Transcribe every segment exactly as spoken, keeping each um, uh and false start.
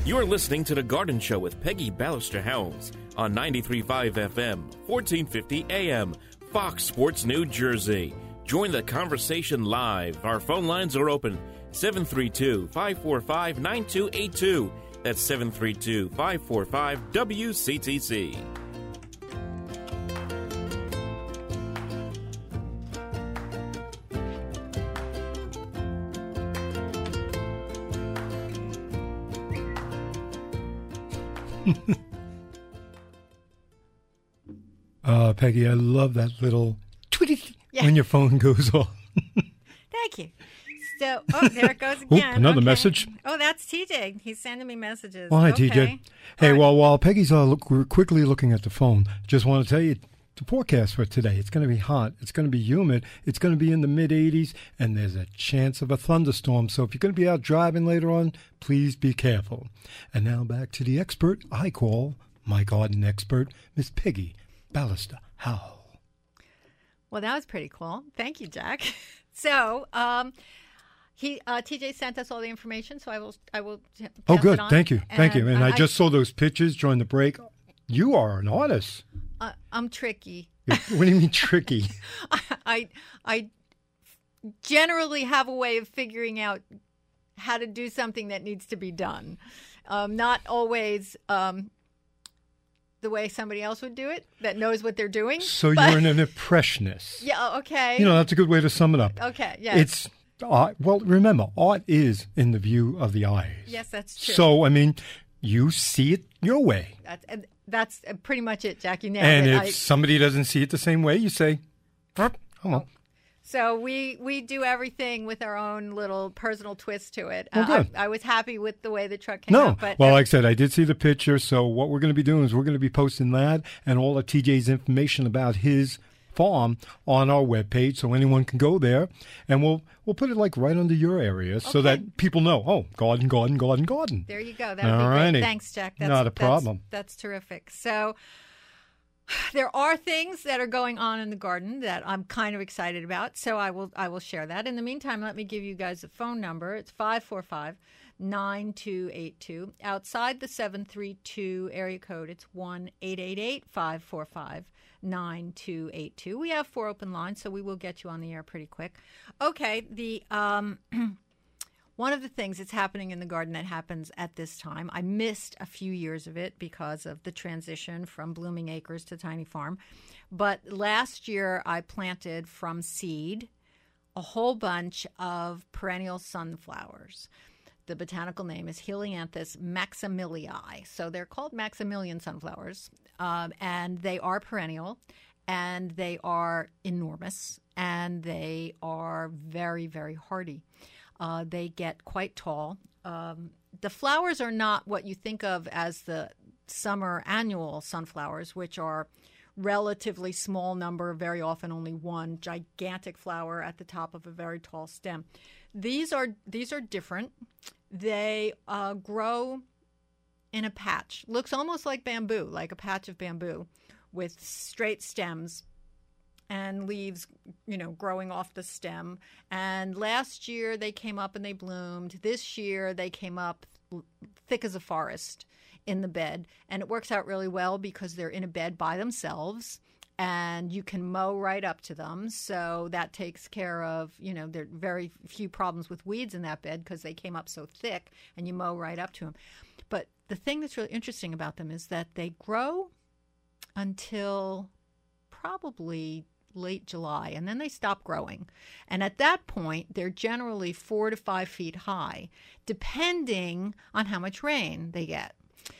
You're listening to The Garden Show with Peggy Ballister-Howells on ninety-three point five F M, fourteen fifty A M, Fox Sports New Jersey. Join the conversation live. Our phone lines are open, seven three two, five four five, nine two eight two. That's seven three two, five four five, W C T C. uh, Peggy, I love that little tweet yeah. when your phone goes off. Thank you. So, oh, there it goes again. Oop, another okay. message. Oh, that's T J. He's sending me messages. Well, hi, okay. T J. Hey, right. well, while Peggy's uh, look, we're quickly looking at the phone, just want to tell you the forecast for today. It's going to be hot. It's going to be humid. It's going to be in the mid eighties, and there's a chance of a thunderstorm. So if you're going to be out driving later on, please be careful. And now back to the expert I call my garden expert, Miss Peggy Ballister-Howell. Well, that was pretty cool. Thank you, Jack. So, um, he uh, T J sent us all the information, so I will I will. Pass oh, good. It on. Thank you. Thank and you. And I, I just saw those pictures during the break. You are an artist. Uh, I'm tricky. What do you mean tricky? I I generally have a way of figuring out how to do something that needs to be done. Um, not always um, the way somebody else would do it that knows what they're doing. So but... you're an impressionist. Yeah, okay. You know, that's a good way to sum it up. Okay, yes. It's art. Well, remember, art is in the view of the eyes. Yes, that's true. So, I mean, you see it your way. That's, that's pretty much it, Jackie. Nailed and it. if I... somebody doesn't see it the same way, you say, oh, well. So we, we do everything with our own little personal twist to it. Oh, good. I, I was happy with the way the truck came no. out. But well, like I said, I did see the picture. So what we're going to be doing is we're going to be posting that and all of T J's information about his farm on our webpage, so anyone can go there, and we'll we'll put it like right under your area so okay. that people know, oh, garden, garden, garden, garden. There you go. That would be Alrighty. great. Thanks, Jack. That's, Not a problem. That's, that's terrific. So there are things that are going on in the garden that I'm kind of excited about, so I will I will share that. In the meantime, let me give you guys a phone number. It's five four five, nine two eight two. Outside the seven three two area code, it's one eight eight eight, five four five, nine two eight two. We have four open lines, so we will get you on the air pretty quick. Okay, the um one of the things that's happening in the garden that happens at this time, I missed a few years of it because of the transition from Blooming Acres to Tiny Farm. But last year I planted from seed a whole bunch of perennial sunflowers. The botanical name is Helianthus maximilii. So they're called Maximilian sunflowers, um, and they are perennial, and they are enormous, and they are very, very hardy. Uh, they get quite tall. Um, the flowers are not what you think of as the summer annual sunflowers, which are relatively small number, very often only one gigantic flower at the top of a very tall stem. These are these are different. They uh, grow in a patch. Looks almost like bamboo, like a patch of bamboo with straight stems and leaves, you know, growing off the stem. And last year they came up and they bloomed. This year they came up thick as a forest in the bed. And it works out really well because they're in a bed by themselves and you can mow right up to them. So that takes care of, you know, there are very few problems with weeds in that bed because they came up so thick and you mow right up to them. But the thing that's really interesting about them is that they grow until probably late July, and then they stop growing. And at that point, they're generally four to five feet high, depending on how much rain they get.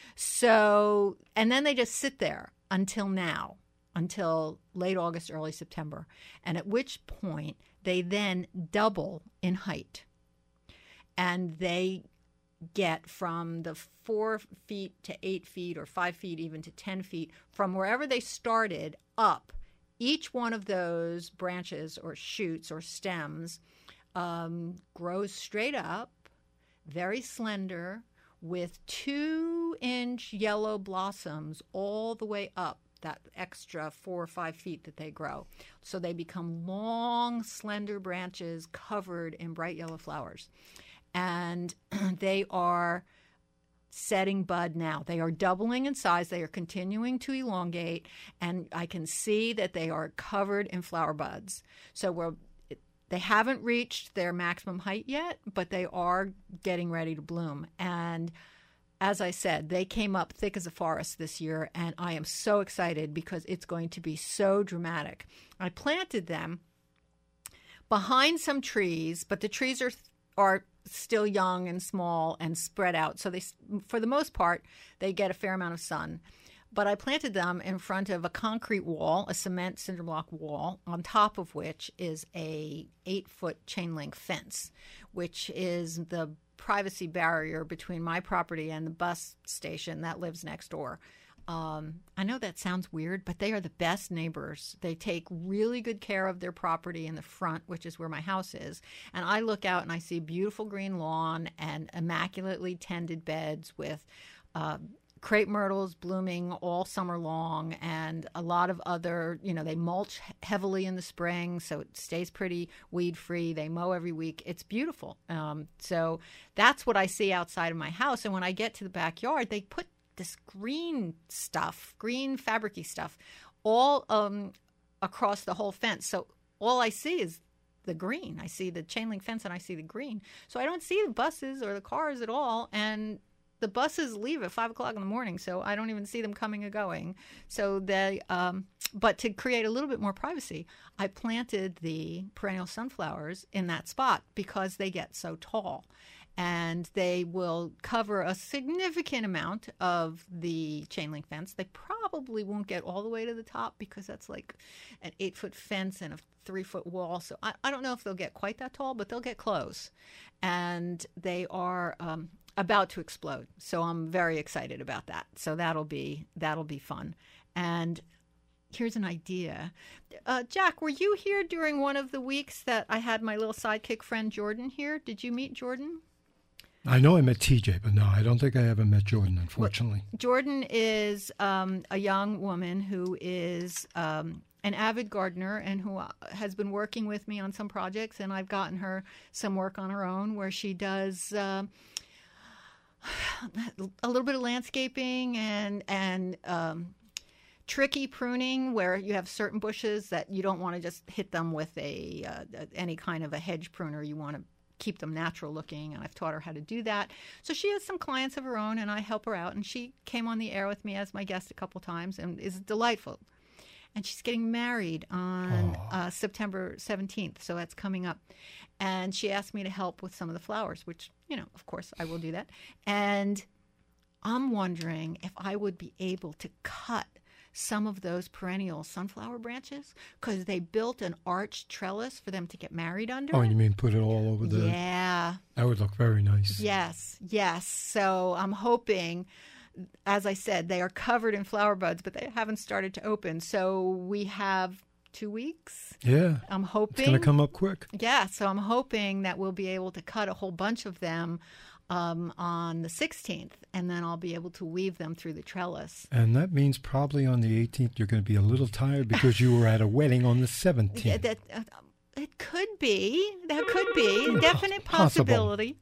So, and then they just sit there until now, until late August, early September, and at which point they then double in height. And they get from the four feet to eight feet or five feet even to ten feet from wherever they started up. Each one of those branches or shoots or stems um, grows straight up, very slender, with two-inch yellow blossoms all the way up that extra four or five feet that they grow. So they become long, slender branches covered in bright yellow flowers. And they are setting bud now. They are doubling in size. They are continuing to elongate, and I can see that they are covered in flower buds. So we're they haven't reached their maximum height yet, but they are getting ready to bloom. And as I said, they came up thick as a forest this year, and I am so excited because it's going to be so dramatic. I planted them behind some trees, but the trees are are still young and small and spread out. So they, for the most part, they get a fair amount of sun. But I planted them in front of a concrete wall, a cement cinder block wall, on top of which is a eight-foot chain link fence, which is the privacy barrier between my property and the bus station that lives next door. Um, I know that sounds weird, but they are the best neighbors. They take really good care of their property in the front, which is where my house is. And I look out and I see beautiful green lawn and immaculately tended beds with uh, crepe myrtles blooming all summer long, and a lot of other, you know, they mulch heavily in the spring, so it stays pretty weed-free. They mow every week. It's beautiful. Um, so that's what I see outside of my house. And when I get to the backyard, they put this green stuff, green fabricy stuff, all um, across the whole fence. So all I see is the green. I see the chain link fence and I see the green. So I don't see the buses or the cars at all. And the buses leave at five o'clock in the morning, so I don't even see them coming or going. So they, um, but to create a little bit more privacy, I planted the perennial sunflowers in that spot because they get so tall. And they will cover a significant amount of the chain link fence. They probably won't get all the way to the top because that's like an eight-foot fence and a three-foot wall. So I, I don't know if they'll get quite that tall, but they'll get close. And they are um, about to explode. So I'm very excited about that. So that'll be that'll be fun. And here's an idea. Uh, Jack, were you here during one of the weeks that I had my little sidekick friend Jordan here? Did you meet Jordan? I know I met T J, but no, I don't think I ever met Jordan, unfortunately. Well, Jordan is um, a young woman who is um, an avid gardener and who has been working with me on some projects, and I've gotten her some work on her own where she does uh, a little bit of landscaping and and um, tricky pruning, where you have certain bushes that you don't want to just hit them with a uh, any kind of a hedge pruner. You want to keep them natural looking, and I've taught her how to do that. So she has some clients of her own, and I help her out. And she came on the air with me as my guest a couple times and is delightful. And she's getting married on uh, September seventeenth, so that's coming up. And she asked me to help with some of the flowers, which, you know, of course, I will do that. And I'm wondering if I would be able to cut some of those perennial sunflower branches, because they built an arched trellis for them to get married under. Oh, you mean put it all over the... Yeah. That would look very nice. Yes, yes. So I'm hoping, as I said, they are covered in flower buds, but they haven't started to open. So we have two weeks. Yeah. I'm hoping. It's going to come up quick. Yeah, so I'm hoping that we'll be able to cut a whole bunch of them Um, on the sixteenth, and then I'll be able to weave them through the trellis. And that means probably on the eighteenth you're going to be a little tired because you were at a wedding on the seventeenth. Yeah, that, uh, it could be. That could be. Definite possibility.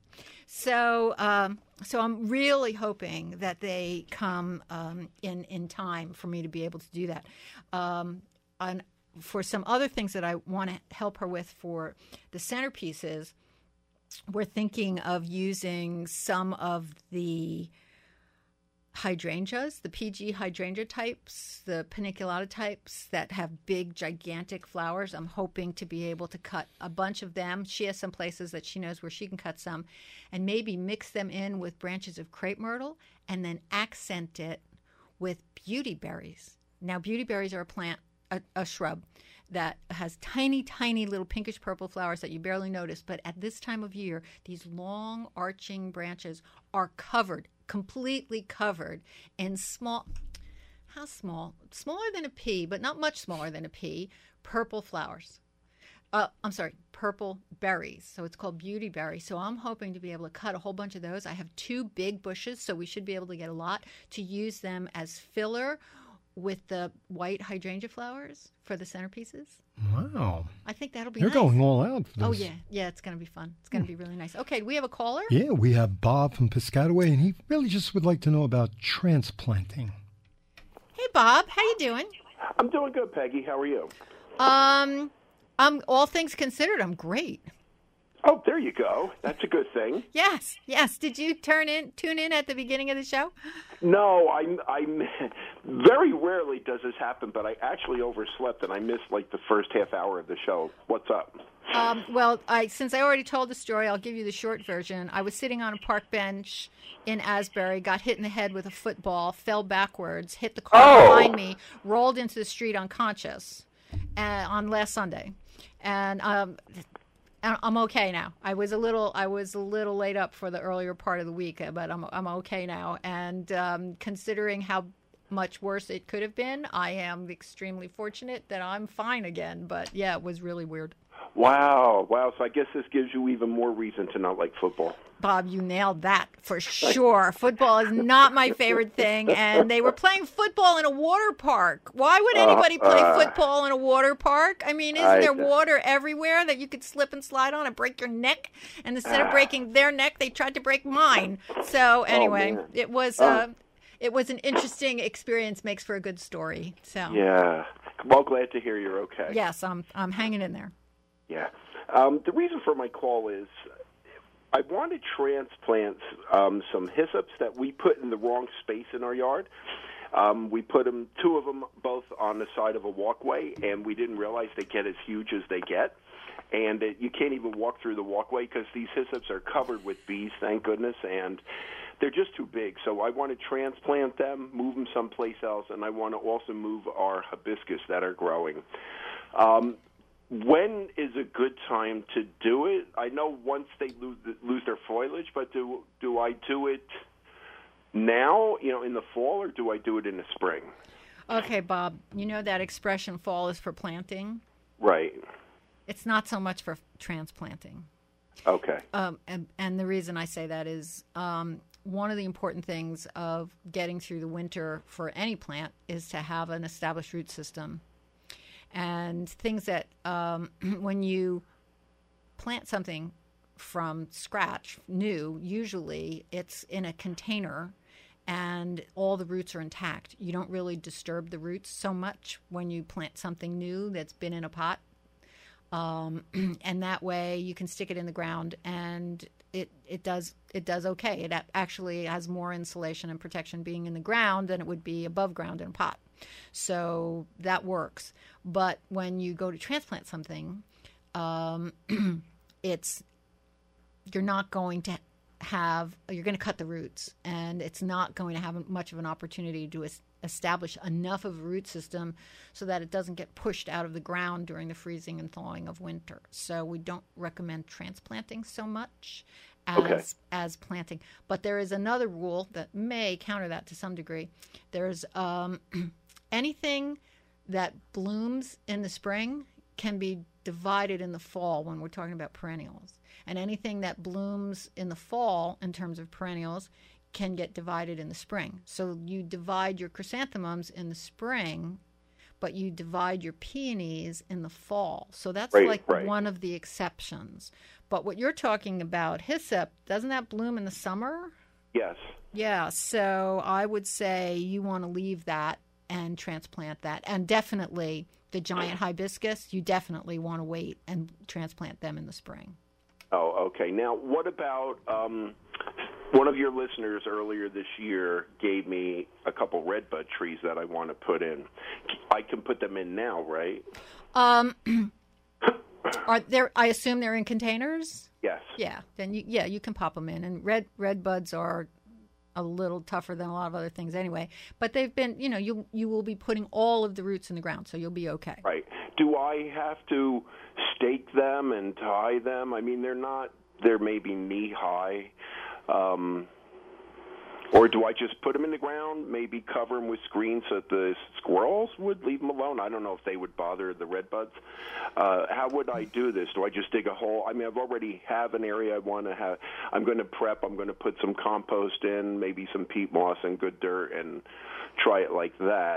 So, um, so I'm really hoping that they come um, in, in time for me to be able to do that. Um, and for some other things that I want to help her with for the centerpieces, we're thinking of using some of the hydrangeas, the P G hydrangea types, the paniculata types that have big, gigantic flowers. I'm hoping to be able to cut a bunch of them. She has some places that she knows where she can cut some, and maybe mix them in with branches of crepe myrtle and then accent it with beauty berries. Now, beauty berries are a plant, a, a shrub that has tiny, tiny little pinkish purple flowers that you barely notice. But at this time of year, these long arching branches are covered, completely covered in small, how small? Smaller than a pea, but not much smaller than a pea, purple flowers. Uh, I'm sorry, purple berries. So it's called beauty berry. So I'm hoping to be able to cut a whole bunch of those. I have two big bushes, so we should be able to get a lot, to use them as filler with the white hydrangea flowers for the centerpieces. Wow. I think that'll be You're nice. going all out for this. Oh, yeah. Yeah, it's going to be fun. It's going to be really nice. Okay, do we have a caller? Yeah, we have Bob from Piscataway, and he really just would like to know about transplanting. Hey, Bob. How you doing? I'm doing good, Peggy. How are you? Um, I'm, all things considered, I'm great. Oh, there you go. That's a good thing. Yes, yes. Did you turn in, tune in at the beginning of the show? No, I'm. I'm. Very rarely does this happen, but I actually overslept and I missed like the first half hour of the show. What's up? Um, well, I since I already told the story, I'll give you the short version. I was sitting on a park bench in Asbury, got hit in the head with a football, fell backwards, hit the car Oh. behind me, rolled into the street unconscious uh, on last Sunday, and um, I'm okay now. I was a little, I was a little laid up for the earlier part of the week, but I'm I'm okay now. And um, considering how much worse it could have been, I am extremely fortunate that I'm fine again. But yeah, it was really weird. Wow, wow. So I guess this gives you even more reason to not like football. Bob, you nailed that for sure. Football is not my favorite thing, and they were playing football in a water park. Why would anybody play uh, football in a water park? I mean, isn't I- there water everywhere that you could slip and slide on and break your neck? And instead of Ah. breaking their neck, they tried to break mine. So anyway, man. it was Oh. uh, it was an interesting experience. Makes for a good story. So Yeah. Well, glad to hear you're okay. yes, I'm I'm hanging in there. Yeah. Um, the reason for my call is I want to transplant um, some hyssops that we put in the wrong space in our yard. Um, we put them, two of them, both on the side of a walkway, and we didn't realize they get as huge as they get. And it, you can't even walk through the walkway because these hyssops are covered with bees, thank goodness, and they're just too big. So I want to transplant them, move them someplace else, and I want to also move our hibiscus that are growing. Um, when is a good time to do it? I know once they lose, lose their foliage, but do do I do it now, you know, in the fall, or do I do it in the spring? Okay, Bob, you know that expression "fall is for planting." Right. It's not so much for transplanting. Okay. Um, and, and the reason I say that is um, one of the important things of getting through the winter for any plant is to have an established root system. And things that um, when you plant something from scratch, new, usually it's in a container and all the roots are intact. You don't really disturb the roots so much when you plant something new that's been in a pot. Um, and that way you can stick it in the ground and it, it does it does okay. It actually has more insulation and protection being in the ground than it would be above ground in a pot. So that works. But when you go to transplant something, um, it's you're not going to have you're going to cut the roots, and it's not going to have much of an opportunity to es- establish enough of a root system so that it doesn't get pushed out of the ground during the freezing and thawing of winter. So we don't recommend transplanting so much as Okay. as planting. But there is another rule that may counter that to some degree. There's um, anything that blooms in the spring can be divided in the fall when we're talking about perennials. And anything that blooms in the fall in terms of perennials can get divided in the spring. So you divide your chrysanthemums in the spring, but you divide your peonies in the fall. So that's Right, like right. one of the exceptions. But what you're talking about, hyssop, doesn't that bloom in the summer? Yes. Yeah, so I would say you want to leave that and transplant that. And definitely the giant hibiscus, you definitely want to wait and transplant them in the spring. Oh, okay. Now, what about um, one of your listeners earlier this year gave me a couple redbud trees that I want to put in. I can put them in now, right? Um, are there? I assume they're in containers. Yes. Yeah, then you yeah you can pop them in. And red red buds are a little tougher than a lot of other things anyway. But they've been, you know, you you will be putting all of the roots in the ground, so you'll be okay. Right. Do I have to stake them and tie them? I mean, they're not. They're maybe knee high. Um, Or do I just put them in the ground, maybe cover them with screens so that the squirrels would leave them alone? I don't know if they would bother the redbuds. Uh, how would I do this? Do I just dig a hole? I mean, I've already have an area I want to have. I'm going to prep. I'm going to put some compost in, maybe some peat moss and good dirt, and try it like that.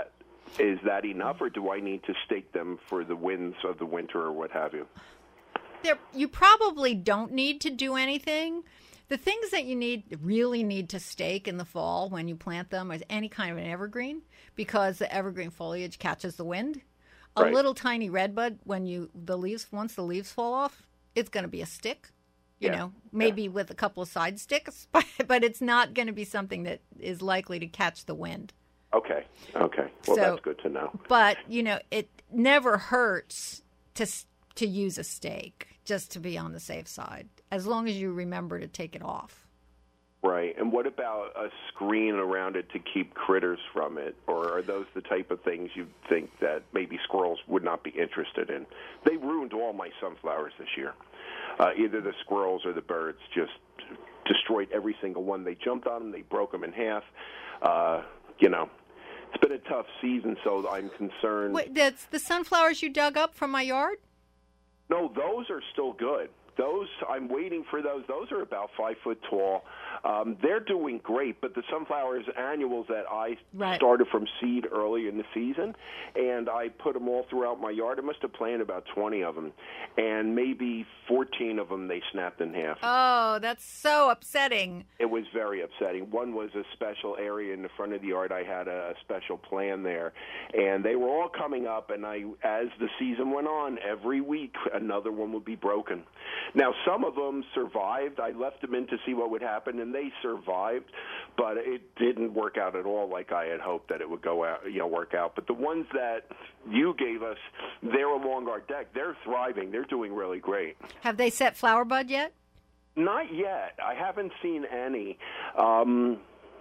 Is that enough, or do I need to stake them for the winds of the winter or what have you? There, you probably don't need to do anything. The things that you need really need to stake in the fall when you plant them is any kind of an evergreen, because the evergreen foliage catches the wind. A Right. little tiny redbud, when you the leaves once the leaves fall off, it's going to be a stick. You Yeah. know, maybe yeah. with a couple of side sticks, but, but it's not going to be something that is likely to catch the wind. Okay. Okay. Well, So- that's good to know. But, you know, it never hurts to s- to use a stake, just to be on the safe side, as long as you remember to take it off. Right. And what about a screen around it to keep critters from it? Or are those the type of things you think that maybe squirrels would not be interested in? They ruined all my sunflowers this year. Uh, either the squirrels or the birds just destroyed every single one. They jumped on them. They broke them in half. Uh, you know, it's been a tough season, so I'm concerned. Wait, that's the sunflowers you dug up from my yard? No, those are still good. Those, I'm waiting for those. Those are about five foot tall. Um, they're doing great, but the sunflowers annuals that I Right. started from seed early in the season, and I put them all throughout my yard. I must have planted about twenty of them, and maybe fourteen of them they snapped in half. Oh, that's so upsetting. It was very upsetting. One was a special area in the front of the yard. I had a special plan there, and they were all coming up, and I, as the season went on, every week another one would be broken. Now, some of them survived. I left them in to see what would happen, and they survived, but it didn't work out at all like I had hoped that it would go out, you know, work out. But the ones that you gave us, they're along our deck. They're thriving. They're doing really great. Have they set flower bud yet? Not yet. I haven't seen any. Um,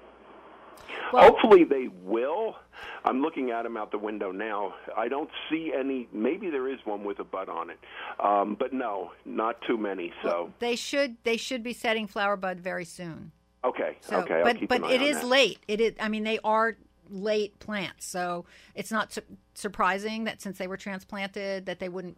Well- hopefully they will. I'm looking at them out the window now. I don't see any. Maybe there is one with a bud on it, um, but no, not too many. So They should they should be setting flower bud very soon. okay, So, okay. I'll but keep but an eye it on is that. late. It is. I mean, they are late plants, so it's not su- surprising that since they were transplanted, that they wouldn't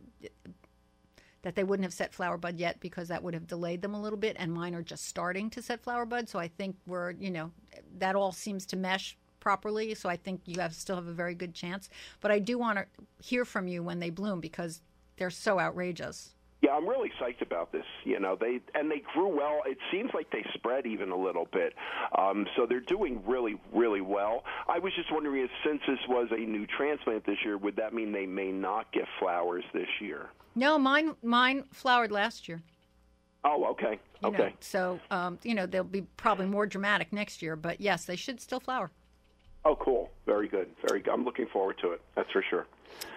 that they wouldn't have set flower bud yet, because that would have delayed them a little bit. And mine are just starting to set flower bud, so I think we're you know that all seems to mesh properly. So I think you have still have a very good chance. But I do want to hear from you when they bloom, because they're so outrageous. Yeah, I'm really psyched about this. You know, they and they grew well. It seems like they spread even a little bit. Um, so they're doing really, really well. I was just wondering, if since this was a new transplant this year, would that mean they may not get flowers this year? No, mine mine flowered last year. Oh, okay, You okay. know, so, um, you know, they'll be probably more dramatic next year. But, yes, they should still flower. Oh, cool. Very good. Very good. I'm looking forward to it. That's for sure.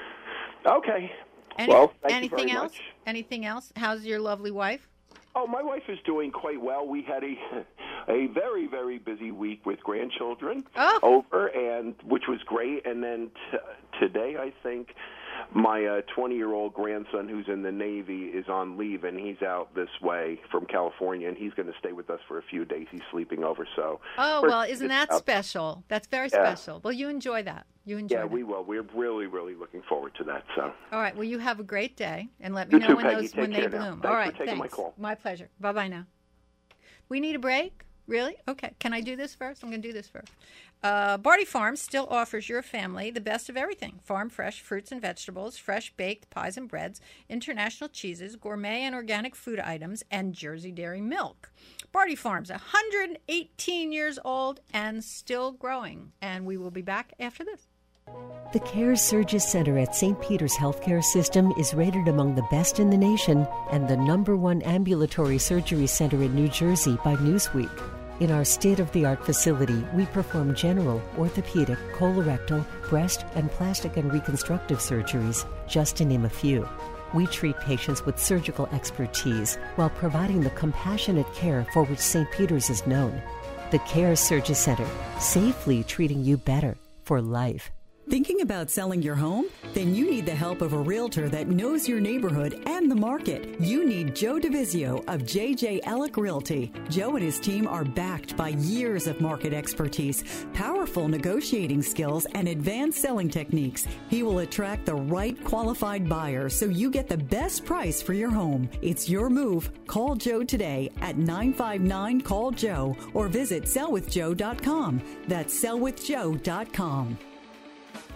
Okay. Any, well, thank anything you very else? much. Anything else? How's your lovely wife? Oh, my wife is doing quite well. We had a a very, very busy week with grandchildren Oh. over, and which was great. And then t- today, I think, my uh, twenty-year-old grandson, who's in the Navy, is on leave, and he's out this way from California, and he's going to stay with us for a few days. He's sleeping over, so. Oh, we're well, isn't that out- special? That's very Yeah. special. Well, you enjoy that. You enjoy Yeah, that. we will. We're really, really looking forward to that. So. All right. Well, you have a great day, and let me You know too, when Peggy. those Take when they care now. bloom. Thanks All for right. taking my thanks. call. My pleasure. Bye bye now. We need a break? Really? Okay. Can I do this first? I'm going to do this first. Uh, Barty Farms still offers your family the best of everything. Farm fresh fruits and vegetables, fresh baked pies and breads, international cheeses, gourmet and organic food items, and Jersey dairy milk. Barty Farms, one hundred eighteen years old and still growing. And we will be back after this. The CARES Surgery Center at Saint Peter's Healthcare System is rated among the best in the nation and the number one ambulatory surgery center in New Jersey by Newsweek. In our state-of-the-art facility, we perform general, orthopedic, colorectal, breast, and plastic and reconstructive surgeries, just to name a few. We treat patients with surgical expertise while providing the compassionate care for which Saint Peter's is known. The CARES Surgery Center, safely treating you better for life. Thinking about selling your home? Then you need the help of a realtor that knows your neighborhood and the market. You need Joe DeVizio of J J Ellick Realty. Joe and his team are backed by years of market expertise, powerful negotiating skills, and advanced selling techniques. He will attract the right qualified buyer so you get the best price for your home. It's your move. Call Joe today at nine five nine, call Joe or visit sell with joe dot com. That's sell with joe dot com.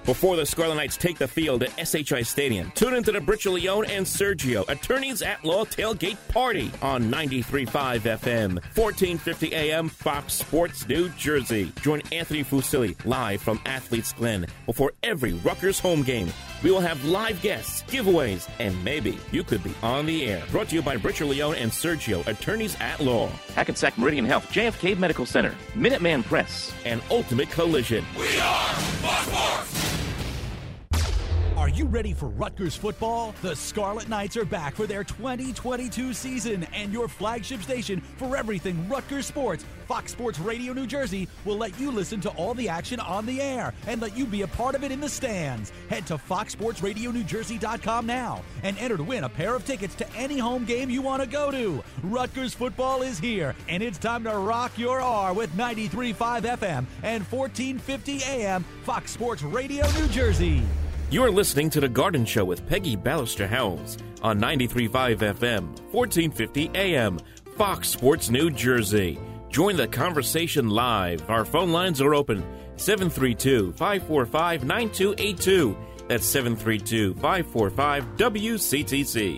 Before the Scarlet Knights take the field at S H I Stadium, tune into the Britcher Leone and Sergio Attorneys at Law Tailgate Party on ninety-three point five F M, fourteen fifty A M, Fox Sports New Jersey. Join Anthony Fusilli live from Athletes Glen before every Rutgers home game. We will have live guests, giveaways, and maybe you could be on the air. Brought to you by Britcher Leone and Sergio Attorneys at Law. Hackensack Meridian Health, J F K Medical Center, Minuteman Press, and Ultimate Collision. We are Fox Sports! Are you ready for Rutgers football? The Scarlet Knights are back for their twenty twenty-two season, and your flagship station for everything Rutgers sports, Fox Sports Radio New Jersey, will let you listen to all the action on the air and let you be a part of it in the stands. Head to fox sports radio new jersey dot com now and enter to win a pair of tickets to any home game you want to go to. Rutgers football is here, and it's time to rock your R with ninety-three point five F M and fourteen fifty A M, Fox Sports Radio New Jersey. You're listening to The Garden Show with Peggy Ballister Howells on ninety-three point five F M, fourteen fifty A M, Fox Sports New Jersey. Join the conversation live. Our phone lines are open, seven three two, five four five, nine two eight two. That's seven three two, five four five, W C T C.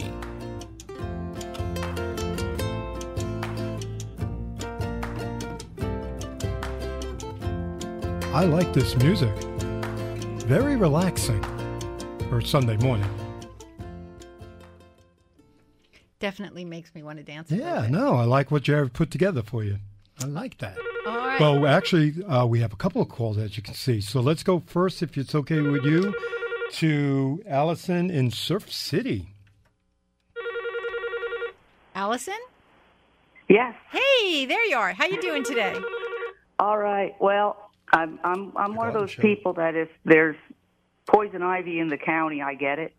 I like this music. Very relaxing for Sunday morning. Definitely makes me want to dance. A Yeah, little bit. no, I like what Jared put together for you. I like that. All right. Well, actually, uh, we have a couple of calls, as you can see. So let's go first, if it's okay with you, to Allison in Surf City. Allison? Yes. Hey, there you are. How you doing today? All right. Well, I'm I'm I'm one of Garden those Show. people that if there's poison ivy in the county, I get it.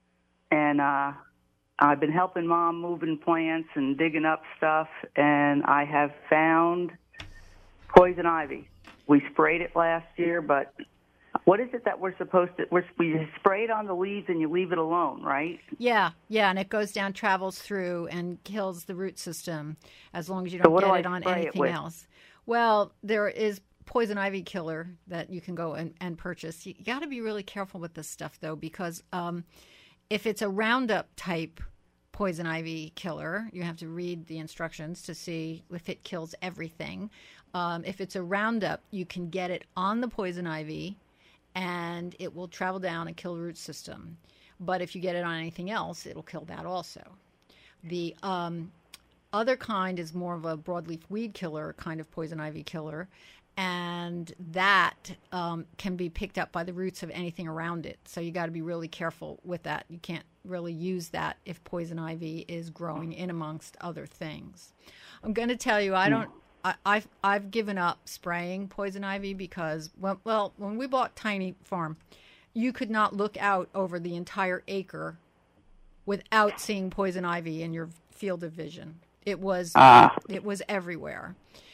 And uh, I've been helping Mom moving plants and digging up stuff, and I have found poison ivy. We sprayed it last year, but what is it that we're supposed to? We're, we spray it on the leaves and you leave it alone, right? Yeah, yeah, and it goes down, travels through, and kills the root system as long as you So don't what get do I it on spray it anything with? else. Well, there is poison ivy killer that you can go and, and purchase. You got to be really careful with this stuff, though, because um, if it's a Roundup type poison ivy killer, you have to read the instructions to see if it kills everything. Um, if it's a Roundup, you can get it on the poison ivy, and it will travel down and kill the root system. But if you get it on anything else, it'll kill that also. The um, other kind is more of a broadleaf weed killer kind of poison ivy killer, and that um, can be picked up by the roots of anything around it. So you got to be really careful with that. You can't really use that if poison ivy is growing in amongst other things. I'm going to tell you, I don't. I, I've I've given up spraying poison ivy because well, well, when we bought Tiny Farm, you could not look out over the entire acre without seeing poison ivy in your field of vision. It was Ah. it was everywhere.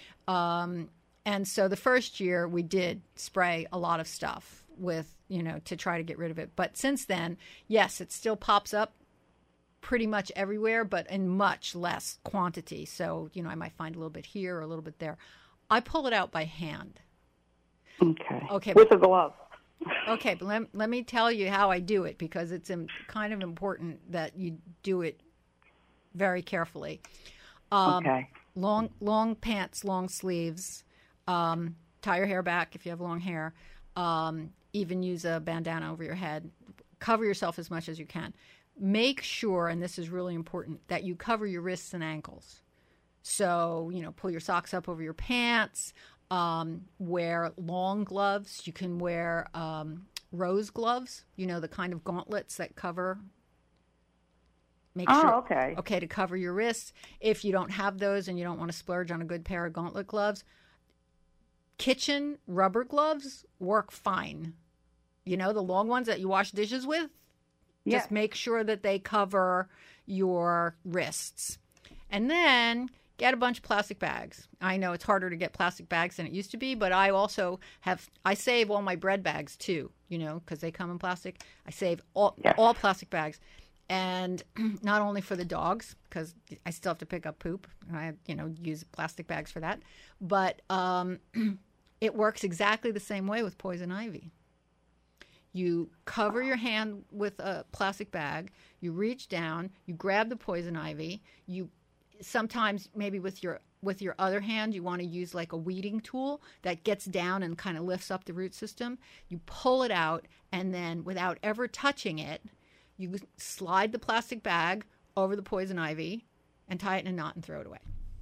Um, and so the first year we did spray a lot of stuff with, you know, to try to get rid of it. But since then, yes, it still pops up pretty much everywhere, but in much less quantity. So, you know, I might find a little bit here or a little bit there. I pull it out by hand. Okay. Okay. With a glove. Okay, but let, let me tell you how I do it, because it's um, kind of important that you do it very carefully. Um, Okay. Long, long pants, long sleeves. Um, tie your hair back if you have long hair. Um, even use a bandana over your head. Cover yourself as much as you can. Make sure, and this is really important, that you cover your wrists and ankles. So, you know, pull your socks up over your pants. Um, wear long gloves. You can wear um, rose gloves, you know, the kind of gauntlets that cover. Make Oh, sure, okay. Okay, to cover your wrists. If you don't have those and you don't want to splurge on a good pair of gauntlet gloves, kitchen rubber gloves work fine. You know, the long ones that you wash dishes with? Yeah. Just make sure that they cover your wrists. And then get a bunch of plastic bags. I know it's harder to get plastic bags than it used to be, but I also have, I save all my bread bags too, you know, because they come in plastic. I save all, Yes. all plastic bags. And not only for the dogs, because I still have to pick up poop. And I, you know, use plastic bags for that. But um, it works exactly the same way with poison ivy. You cover your hand with a plastic bag. You reach down. You grab the poison ivy. You sometimes maybe with your with your other hand, you want to use like a weeding tool that gets down and kind of lifts up the root system. You pull it out, and then without ever touching it, you slide the plastic bag over the poison ivy and tie it in a knot and throw it away.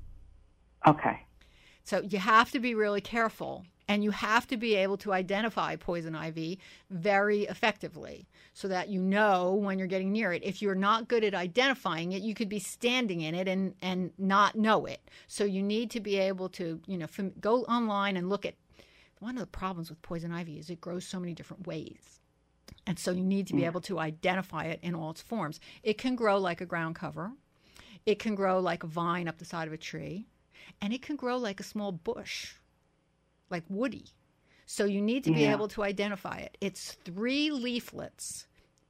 Okay. So you have to be really careful, and you have to be able to identify poison ivy very effectively so that you know when you're getting near it. If you're not good at identifying it, you could be standing in it and, and not know it. So you need to be able to, you know, from, go online and look at. One of the problems with poison ivy is it grows so many different ways. And so you need to be able to identify it in all its forms. It can grow like a ground cover. It can grow like a vine up the side of a tree. And it can grow like a small bush, like woody. So you need to be Yeah. able to identify it. It's three leaflets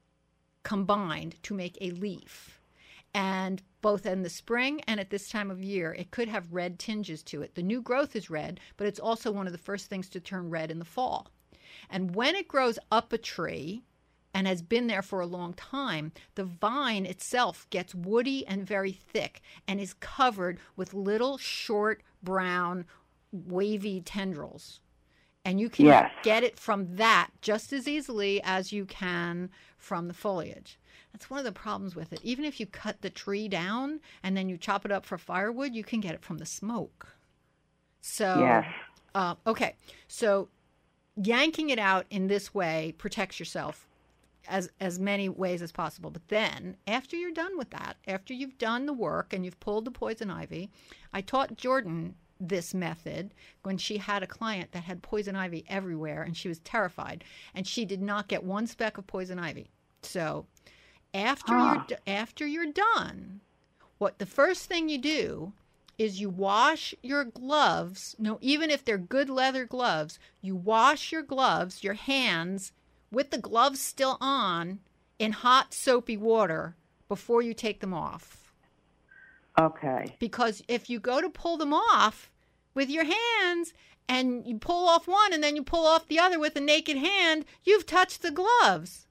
combined to make a leaf. And both in the spring and at this time of year, it could have red tinges to it. The new growth is red, but it's also one of the first things to turn red in the fall. And when it grows up a tree and has been there for a long time, the vine itself gets woody and very thick and is covered with little short brown wavy tendrils. And you can Yes. get it from that just as easily as you can from the foliage. That's one of the problems with it. Even if you cut the tree down and then you chop it up for firewood, you can get it from the smoke. So, Yes. uh, okay. So yanking it out in this way protects yourself as as many ways as possible. But then after you're done with that, after you've done the work and you've pulled the poison ivy, I taught Jordan this method when she had a client that had poison ivy everywhere and she was terrified and she did not get one speck of poison ivy. So after Ah. you're d- after you're done, what the first thing you do is you wash your gloves. No, even if they're good leather gloves, you wash your gloves, your hands, with the gloves still on, in hot soapy water before you take them off. Okay. Because if you go to pull them off with your hands and you pull off one and then you pull off the other with a naked hand, you've touched the gloves.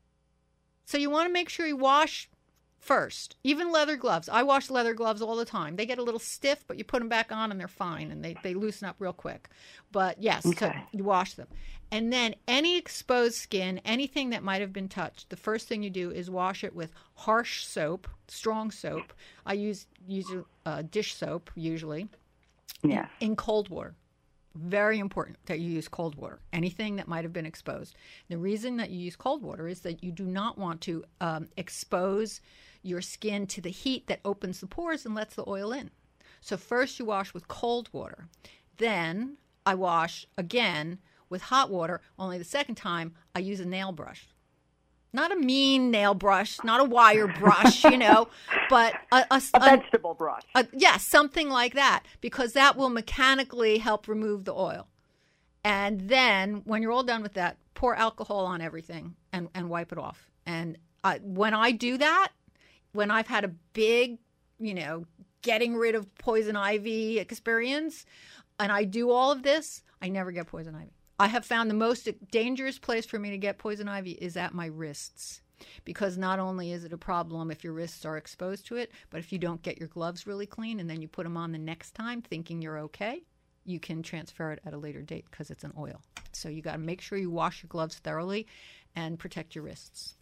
So you want to make sure you wash first. Even leather gloves. I wash leather gloves all the time. They get a little stiff, but you put them back on and they're fine and they, they loosen up real quick. But yes, Okay. so you wash them. And then any exposed skin, anything that might have been touched, the first thing you do is wash it with harsh soap, strong soap. I use use uh, dish soap usually. Yes. In cold water. Very important that you use cold water. Anything that might have been exposed. The reason that you use cold water is that you do not want to um, expose your skin to the heat that opens the pores and lets the oil in. So first you wash with cold water. Then I wash again with hot water, only the second time I use a nail brush. Not a mean nail brush, not a wire brush, you know, but a, a, A vegetable brush. a, yeah, something like that, because that will mechanically help remove the oil. And then when you're all done with that, pour alcohol on everything and, and wipe it off. And uh, when I do that, when I've had a big, you know, getting rid of poison ivy experience, and I do all of this, I never get poison ivy. I have found the most dangerous place for me to get poison ivy is at my wrists, because not only is it a problem if your wrists are exposed to it, but if you don't get your gloves really clean and then you put them on the next time thinking you're okay, you can transfer it at a later date because it's an oil. So you got to make sure you wash your gloves thoroughly and protect your wrists.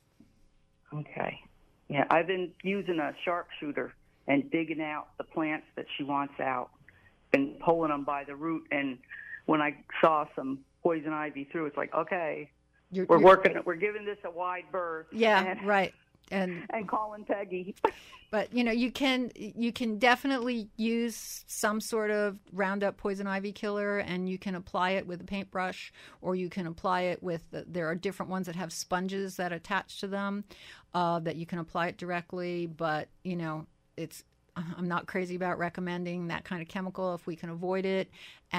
Okay. Yeah, I've been using a sharpshooter and digging out the plants that she wants out and pulling them by the root. And when I saw some poison ivy through, it's like, okay, You're, we're you're- working, we're giving this a wide berth. Yeah, and, right. And And calling Peggy. But, you know, you can you can definitely use some sort of Roundup poison ivy killer, and you can apply it with a paintbrush, or you can apply it with, the, there are different ones that have sponges that attach to them uh, that you can apply it directly. But, you know, it's I'm not crazy about recommending that kind of chemical if we can avoid it.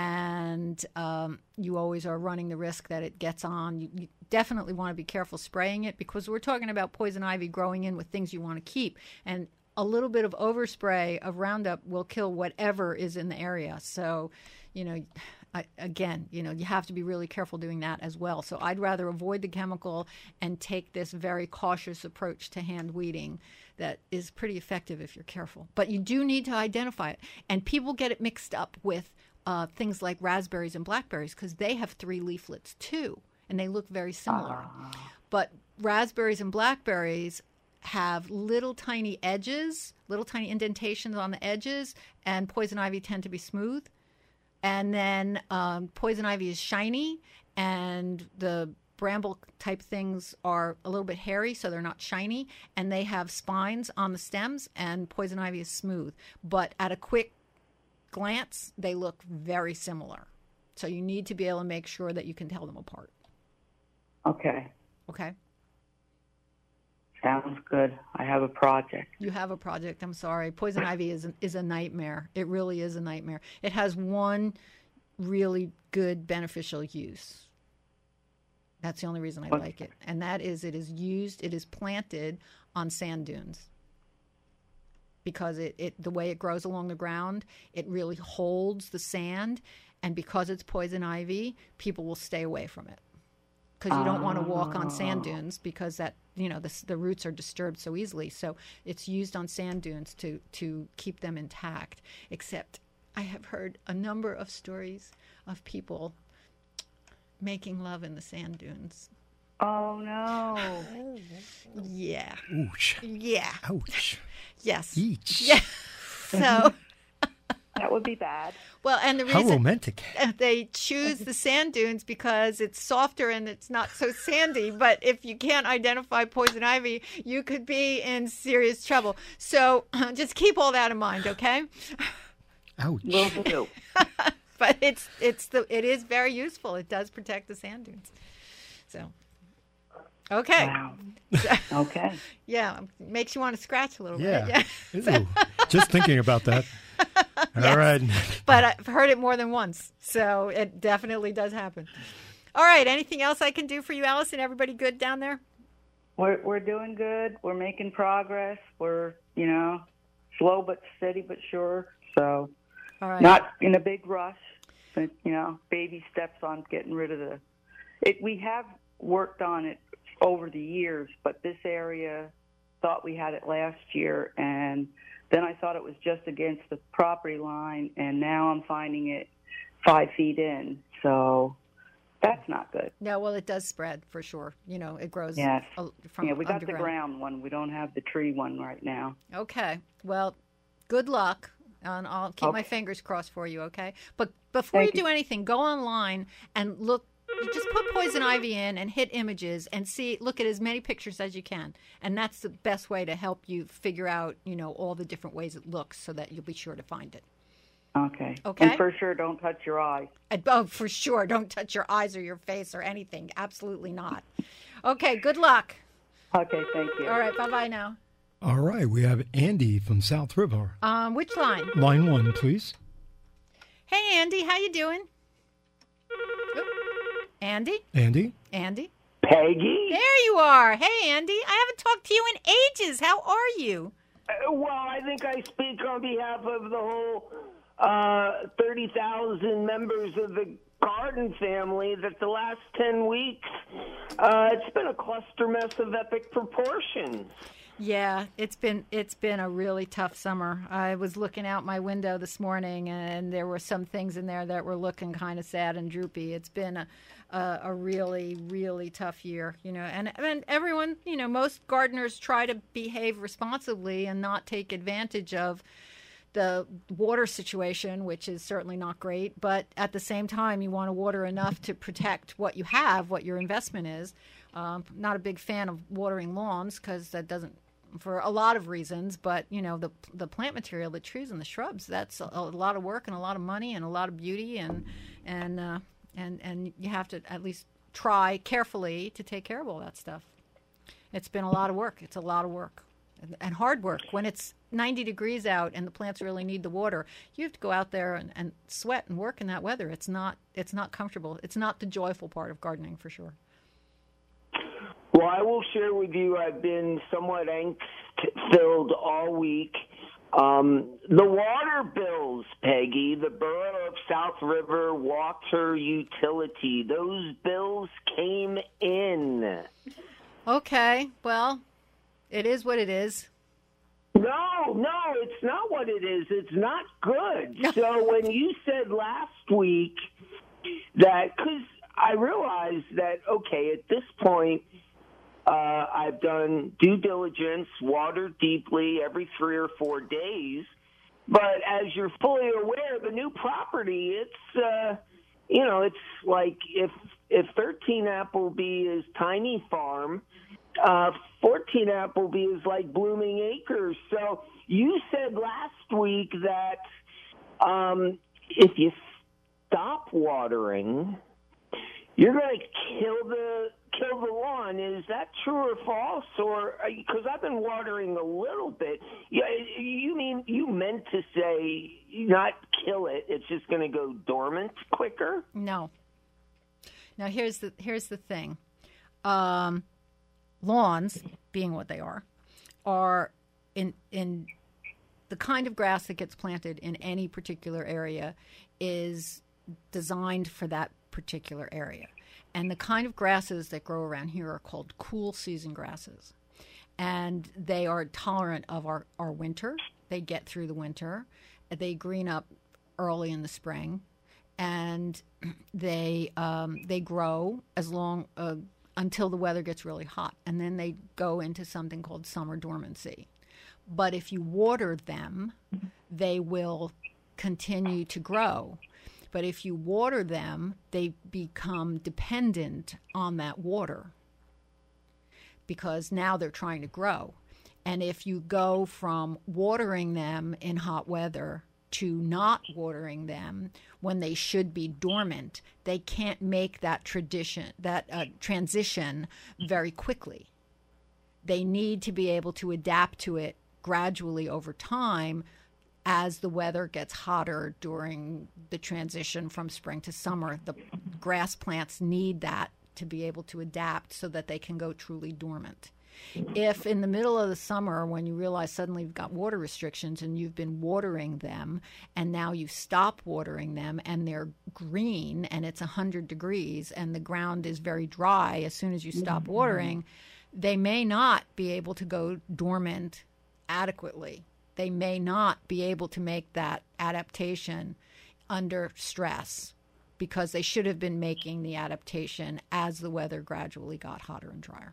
And um, you always are running the risk that it gets on. You, you definitely want to be careful spraying it, because we're talking about poison ivy growing in with things you want to keep. And a little bit of overspray of Roundup will kill whatever is in the area. So, you know, I, again, you know, you have to be really careful doing that as well. So I'd rather avoid the chemical and take this very cautious approach to hand weeding that is pretty effective if you're careful. But you do need to identify it. And people get it mixed up with uh, things like raspberries and blackberries because they have three leaflets too, and they look very similar. Uh. But raspberries and blackberries have little tiny edges, little tiny indentations on the edges, and poison ivy tend to be smooth. And then um, poison ivy is shiny, and the bramble type things are a little bit hairy, so they're not shiny, and they have spines on the stems, and poison ivy is smooth. But at a quick glance, they look very similar. So you need to be able to make sure that you can tell them apart. Okay. Okay. Sounds good. I have a project. You have a project. I'm sorry. Poison ivy is is a nightmare. It really is a nightmare. It has one really good beneficial use. That's the only reason I what? like it. And that is it is used, it is planted on sand dunes. Because it, it the way it grows along the ground, it really holds the sand. And because it's poison ivy, people will stay away from it. Because you don't want to walk on sand dunes because that, you know, the, the roots are disturbed so easily. So it's used on sand dunes to, to keep them intact. Except I have heard a number of stories of people making love in the sand dunes. Oh, no. Yeah. Ouch. Yeah. Ouch. Yes. Each. Yeah. So... That would be bad. Well, and the reason How romantic. They choose the sand dunes because it's softer and it's not so sandy. But if you can't identify poison ivy, you could be in serious trouble. So just keep all that in mind, okay? Ouch. Will do. But it's it's the it is very useful. It does protect the sand dunes. So. Okay. Wow. Okay. Yeah, makes you want to scratch a little yeah. bit. Yeah. Ew. Just thinking about that. All yes. right. But I've heard it more than once, so it definitely does happen. All right. Anything else I can do for you, Allison? Everybody good down there? We're we're doing good. We're making progress. We're, you know, slow but steady but sure. So All right. Not in a big rush, but, you know, baby steps on getting rid of the it. We have worked on it over the years, but this area thought we had it last year, and then I thought it was just against the property line, and now I'm finding it five feet in. So that's not good. No, well, it does spread for sure. You know, it grows yes. from yeah, we got underground. the ground one. We don't have the tree one right now. Okay. Well, good luck. And I'll keep okay. my fingers crossed for you, okay? But before Thank you do you. anything, go online and look. Just put poison ivy in and hit images and see, look at as many pictures as you can. And that's the best way to help you figure out, you know, all the different ways it looks so that you'll be sure to find it. Okay. Okay. And for sure, don't touch your eyes. And, oh, for sure. Don't touch your eyes or your face or anything. Absolutely not. Okay. Good luck. Okay. Thank you. All right. Bye-bye now. All right. We have Andy from South River. Um, which line? Line one, please. Hey, Andy. How you doing? Oop. Andy? Andy? Andy? Peggy? There you are. Hey, Andy. I haven't talked to you in ages. How are you? Uh, well, I think I speak on behalf of the whole uh, thirty thousand members of the Garden family that the last ten weeks, uh, it's been a cluster mess of epic proportions. Yeah, it's been it's been a really tough summer. I was looking out my window this morning, and there were some things in there that were looking kind of sad and droopy. It's been a a, a really really tough year, you know. And and everyone, you know, most gardeners try to behave responsibly and not take advantage of the water situation, which is certainly not great. But at the same time, you want to water enough to protect what you have, what your investment is. Um, not a big fan of watering lawns because that doesn't. For a lot of reasons, but you know the the plant material, the trees and the shrubs, that's a, a lot of work and a lot of money and a lot of beauty, and and uh, and and you have to at least try carefully to take care of all that stuff. It's been a lot of work. It's a lot of work and, and hard work. When it's ninety degrees out and the plants really need the water, you have to go out there and, and sweat and work in that weather. It's not it's not comfortable. It's not the joyful part of gardening for sure. Well, I will share with you, I've been somewhat angst-filled all week Um, the water bills, Peggy, the Borough of South River Water Utility, those bills came in. Okay, well, it is what it is. No, no, it's not what it is. It's not good. So when you said last week that, because I realized that, okay, at this point, uh, I've done due diligence, watered deeply every three or four days. But as you're fully aware, the new property, it's, uh, you know, it's like if if thirteen Appleby is Tiny Farm, uh, fourteen Appleby is like Blooming Acres. So you said last week that um, if you stop watering, you're going to kill the kill the lawn. Is that true or false? Or because I've been watering a little bit. Yeah, you mean you meant to say not kill it? It's just going to go dormant quicker? No. Now here's the here's the thing. Um, lawns, being what they are, are in in the kind of grass that gets planted in any particular area is designed for that particular area. And the kind of grasses that grow around here are called cool season grasses. And they are tolerant of our, our winter. They get through the winter. They green up early in the spring. And they um, they grow as long uh, until the weather gets really hot. And then they go into something called summer dormancy. But if you water them, they will continue to grow. But if you water them, they become dependent on that water because now they're trying to grow. And if you go from watering them in hot weather to not watering them when they should be dormant, they can't make that tradition, that uh, transition very quickly. They need to be able to adapt to it gradually over time as the weather gets hotter during the transition from spring to summer. The grass plants need that to be able to adapt so that they can go truly dormant. If in the middle of the summer, when you realize suddenly you've got water restrictions and you've been watering them and now you stop watering them and they're green and it's one hundred degrees and the ground is very dry as soon as you stop watering, they may not be able to go dormant adequately. They may not be able to make that adaptation under stress because they should have been making the adaptation as the weather gradually got hotter and drier.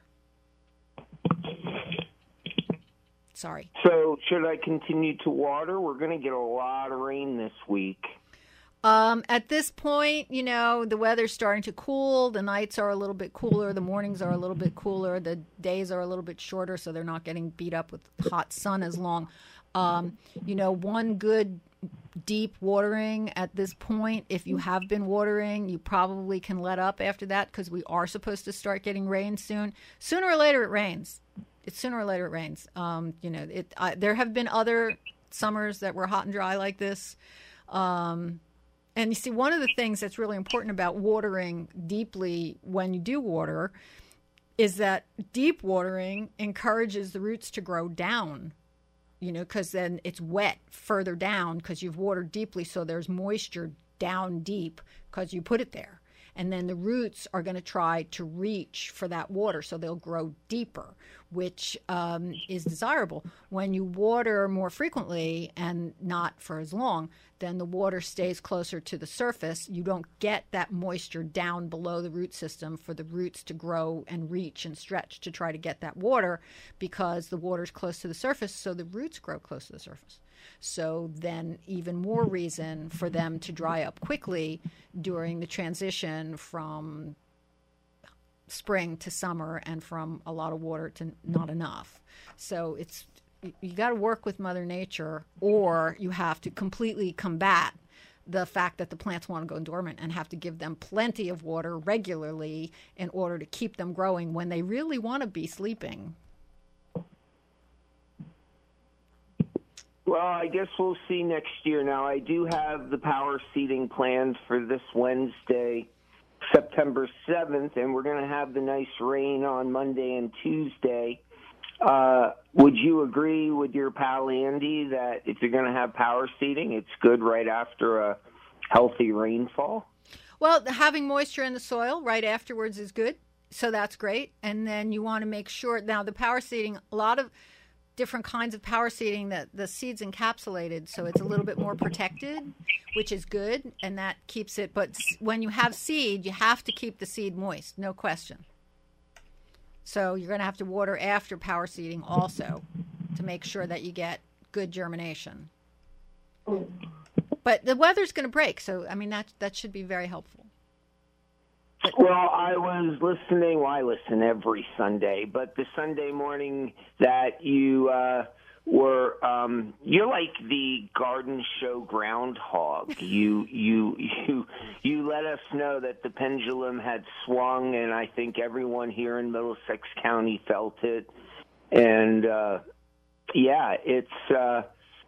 Sorry. So should I continue to water? We're going to get a lot of rain this week. Um, at this point, you know, the weather's starting to cool. The nights are a little bit cooler. The mornings are a little bit cooler. The days are a little bit shorter, so they're not getting beat up with hot sun as long. Um, you know, one good deep watering at this point, if you have been watering, you probably can let up after that because we are supposed to start getting rain soon. Sooner or later it rains. It's sooner or later it rains. Um, you know, it. I, there have been other summers that were hot and dry like this. Um, and you see, one of the things that's really important about watering deeply when you do water is that deep watering encourages the roots to grow down. You know, because then it's wet further down because you've watered deeply, so there's moisture down deep because you put it there. And then the roots are going to try to reach for that water, so they'll grow deeper, which um, is desirable. When you water more frequently and not for as long, then the water stays closer to the surface. You don't get that moisture down below the root system for the roots to grow and reach and stretch to try to get that water because the water's close to the surface, so the roots grow close to the surface. So then even more reason for them to dry up quickly during the transition from spring to summer and from a lot of water to not enough. So it's you got to work with Mother Nature, or you have to completely combat the fact that the plants want to go dormant and have to give them plenty of water regularly in order to keep them growing when they really want to be sleeping. Well, I guess we'll see next year. Now, I do have the power seeding planned for this Wednesday, September seventh, and we're going to have the nice rain on Monday and Tuesday. Uh, would you agree with your pal Andy that if you're going to have power seeding, it's good right after a healthy rainfall? Well, having moisture in the soil right afterwards is good, so that's great. And then you want to make sure, now the power seeding, a lot of different kinds of power seeding, that the seed's encapsulated, so it's a little bit more protected, which is good, and that keeps it. But when you have seed, you have to keep the seed moist, no question. So you're going to have to water after power seeding also to make sure that you get good germination. But the weather's going to break, so I mean that that should be very helpful. But, well, I was listening. Well, I listen every Sunday, but the Sunday morning that you uh, were, um, you're like the garden show groundhog. you you you you let us know that the pendulum had swung, and I think everyone here in Middlesex County felt it. And uh, yeah, it's. Uh,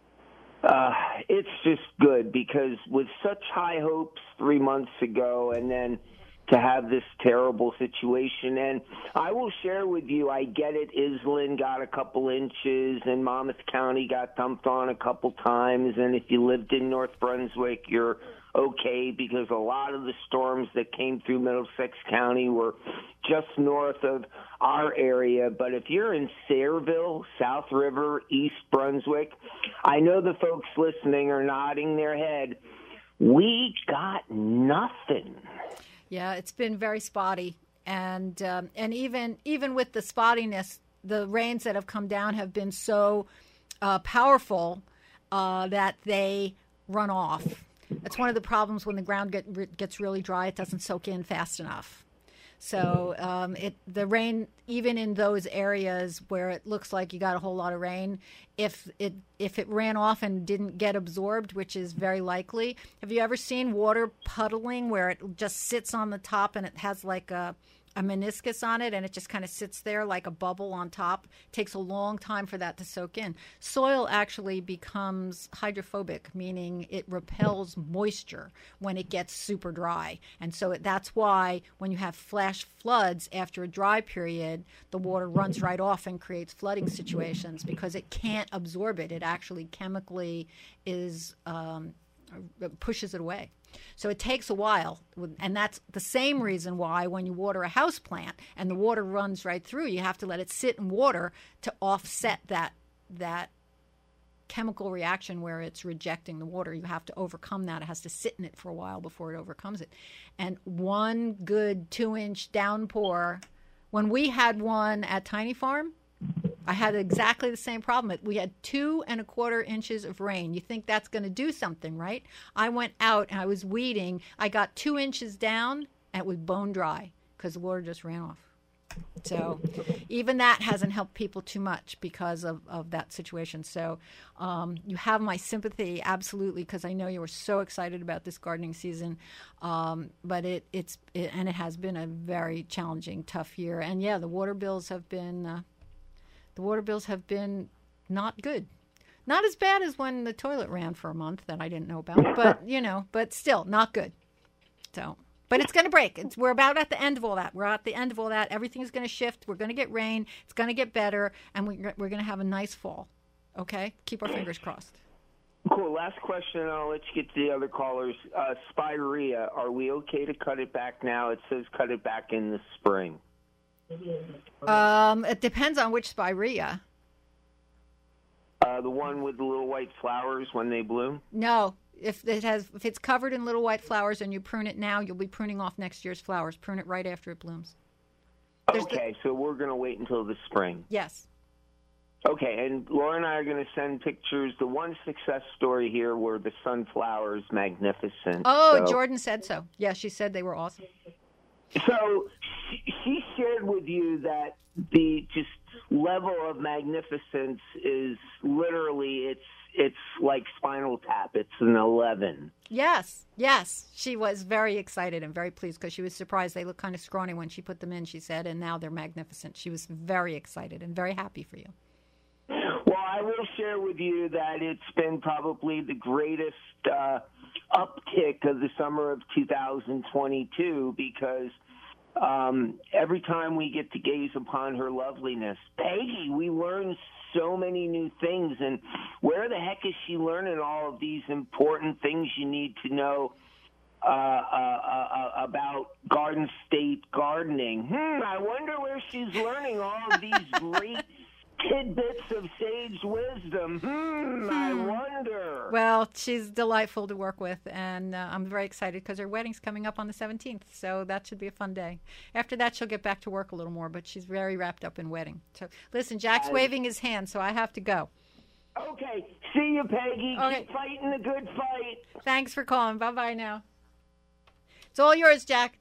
Uh, it's just good because with such high hopes three months ago and then to have this terrible situation. And I will share with you, I get it, Island got a couple inches and Monmouth County got dumped on a couple times. And if you lived in North Brunswick, you're okay because a lot of the storms that came through Middlesex County were just north of our area. But if you're in Sayreville, South River, East Brunswick, I know the folks listening are nodding their head. We got nothing. Yeah, it's been very spotty. And um, and even even with the spottiness, the rains that have come down have been so uh, powerful uh, that they run off. That's one of the problems when the ground get, gets really dry. It doesn't soak in fast enough. So um, it the rain, even in those areas where it looks like you got a whole lot of rain, if it if it ran off and didn't get absorbed, which is very likely. Have you ever seen water puddling where it just sits on the top and it has like a a meniscus on it and it just kind of sits there like a bubble on top? It takes a long time for that to soak in. Soil actually becomes hydrophobic, meaning it repels moisture when it gets super dry. And so it, that's why when you have flash floods after a dry period, the water runs right off and creates flooding situations because it can't absorb it. It actually chemically is um, pushes it away. So it takes a while, and that's the same reason why when you water a house plant and the water runs right through, you have to let it sit in water to offset that that chemical reaction where it's rejecting the water. You have to overcome that. It has to sit in it for a while before it overcomes it. And one good two-inch downpour, when we had one at Tiny Farm, I had exactly the same problem. We had two and a quarter inches of rain. You think that's going to do something, right? I went out and I was weeding. I got two inches down and it was bone dry because the water just ran off. So even that hasn't helped people too much because of, of that situation. So um, you have my sympathy, absolutely, because I know you were so excited about this gardening season. Um, but it, it's it, and it has been a very challenging, tough year. And yeah, the water bills have been... Uh, The water bills have been not good. Not as bad as when the toilet ran for a month that I didn't know about, but, you know, but still not good. So, but it's going to break. It's, we're about at the end of all that. We're at the end of all that. Everything's going to shift. We're going to get rain. It's going to get better, and we, we're going to have a nice fall. Okay? Keep our fingers crossed. Cool. Last question, and I'll let you get to the other callers. Uh, spirea, are we okay to cut it back now? It says cut it back in the spring. Um, it depends on which spirea. Uh, the one with the little white flowers when they bloom? No. If it has, if it's covered in little white flowers and you prune it now, you'll be pruning off next year's flowers. Prune it right after it blooms. There's okay, the, so we're going to wait until the spring. Yes. Okay, and Laura and I are going to send pictures. The one success story here were the sunflowers, magnificent. Oh, so. Jordan said so. Yeah, she said they were awesome. So she shared with you that the just level of magnificence is literally, it's it's like Spinal Tap. It's an eleven. Yes, yes. She was very excited and very pleased because she was surprised. They look kind of scrawny when she put them in, she said, and now they're magnificent. She was very excited and very happy for you. Well, I will share with you that it's been probably the greatest uh, uptick of the summer of two thousand twenty-two because um, every time we get to gaze upon her loveliness. Peggy, we learn so many new things, and where the heck is she learning all of these important things you need to know uh, uh, uh, about Garden State gardening? Hmm, I wonder where she's learning all of these great tidbits of sage wisdom. Hmm, I wonder. Well, she's delightful to work with, and uh, I'm very excited because her wedding's coming up on the seventeenth, so that should be a fun day. After that, she'll get back to work a little more, but she's very wrapped up in wedding. So, listen, Jack's I... waving his hand, so I have to go. Okay, see you, Peggy. Okay. Keep fighting the good fight. Thanks for calling. Bye-bye now. It's all yours, Jack.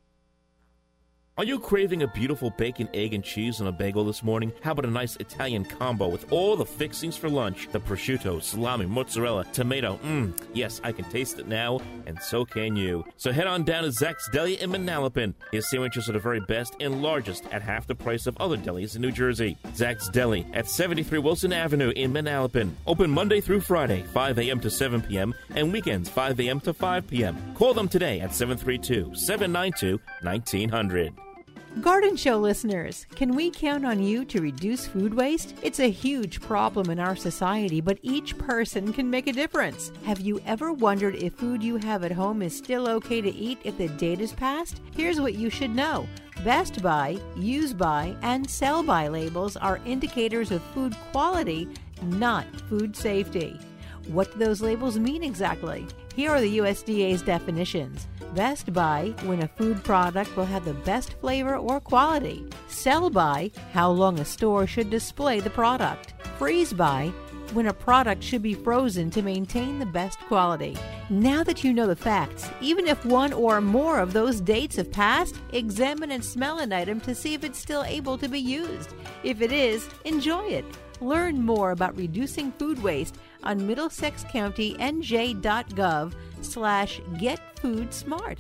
Are you craving a beautiful bacon, egg, and cheese on a bagel this morning? How about a nice Italian combo with all the fixings for lunch? The prosciutto, salami, mozzarella, tomato. Mmm, yes, I can taste it now, and so can you. So head on down to Zach's Deli in Manalapan. His sandwiches are the very best and largest at half the price of other delis in New Jersey. Zach's Deli at seventy-three Wilson Avenue in Manalapan. Open Monday through Friday, five a.m. to seven p.m., and weekends, five a.m. to five p.m. Call them today at seven three two, seven nine two, one nine zero zero. Garden Show listeners, can we count on you to reduce food waste? It's a huge problem in our society, but each person can make a difference. Have you ever wondered if food you have at home is still okay to eat if the date is passed? Here's what you should know. Best By, Use By, and Sell By labels are indicators of food quality, not food safety. What do those labels mean exactly? Here are the U S D A's definitions. Best By, when a food product will have the best flavor or quality. Sell By, how long a store should display the product. Freeze By, when a product should be frozen to maintain the best quality. Now that you know the facts, even if one or more of those dates have passed, examine and smell an item to see if it's still able to be used. If it is, enjoy it. Learn more about reducing food waste on Middlesex County N J dot gov slash get food smart.